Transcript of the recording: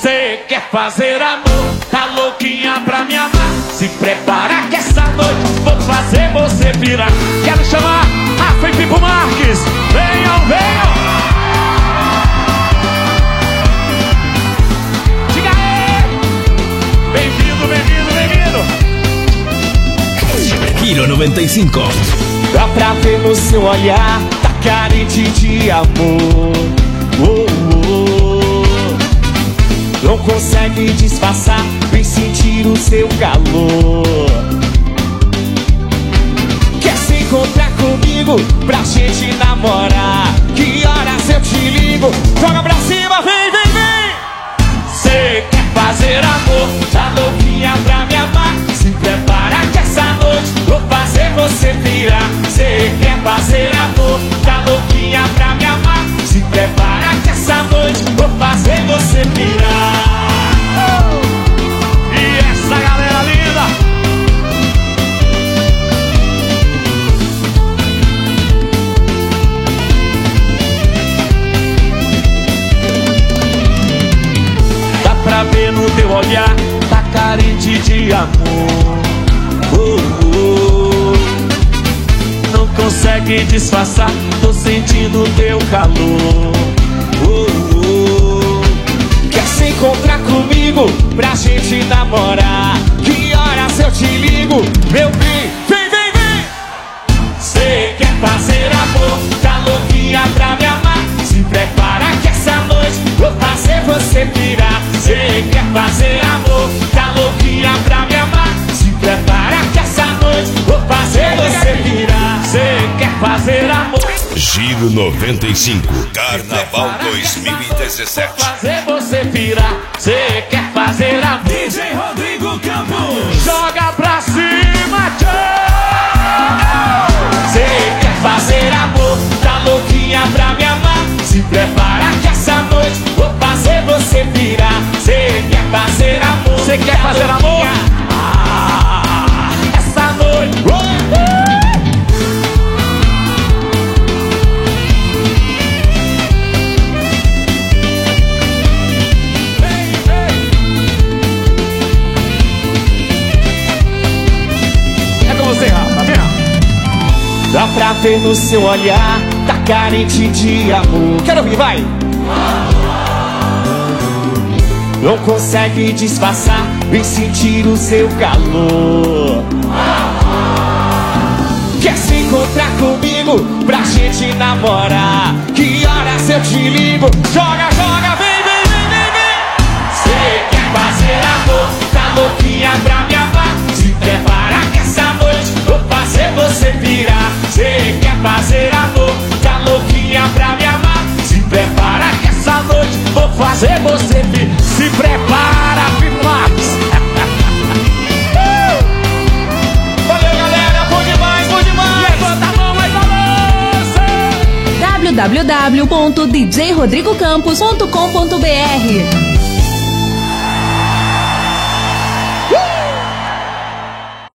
Cê quer fazer amor, tá louquinha pra me amar. Se prepara que essa noite vou fazer você virar. Quero chamar Rafa e Pipo Marques. Venham, venham. Diga aí. Bem-vindo, bem-vindo, bem-vindo. Giro 95. Dá pra ver no seu olhar, tá carente de amor. Não consegue disfarçar, vem sentir o seu calor. Quer se encontrar comigo pra gente namorar? Que horas eu te ligo? Joga pra cima, vem, vem, vem! Cê quer fazer amor, tá louquinha pra me amar. Se prepara que essa noite vou fazer você virar. Cê quer fazer amor, tá louquinha pra me amar. Se prepara que essa noite vou fazer você virar. E essa galera linda. Dá pra ver no teu olhar, tá carente de amor. Não consegue disfarçar, tô sentindo o teu calor. Quer se encontrar comigo pra gente namorar? Que horas eu te ligo? Meu bem, vem, vem, vem! Cê quer fazer amor, tá louquinha pra me amar. Se prepara que essa noite vou fazer você virar. Cê quer fazer amor, tá louquinha pra me amar. Se prepara que essa noite vou fazer você virar. Cê quer fazer amor. Giro 95, Carnaval 2017. Vou fazer você virar. Cê quer fazer amor. DJ Rodrigo Campos. Joga pra cima, tchau. Cê quer fazer amor, tá louquinha pra me amar. Se prepara que essa noite vou fazer você virar. Cê quer fazer amor. Cê quer fazer amor? Essa noite. Dá pra ver no seu olhar, tá carente de amor. Quero ouvir, vai! Não consegue disfarçar, vem sentir o seu calor. Quer se encontrar comigo pra gente namorar? Que horas eu te ligo? Joga, joga, vem, vem, vem, vem, vem! Cê quer fazer amor, tá louquinha pra me amar. Se prepara que essa noite vou fazer você virar. Cê quer fazer amor, tá louquinha pra me amar. Se prepara que essa noite vou fazer você vir. Se prepara, Pimax. Valeu, galera, bom demais, bom demais. Levanta a mão, mais a moça. www.djrodrigocampos.com.br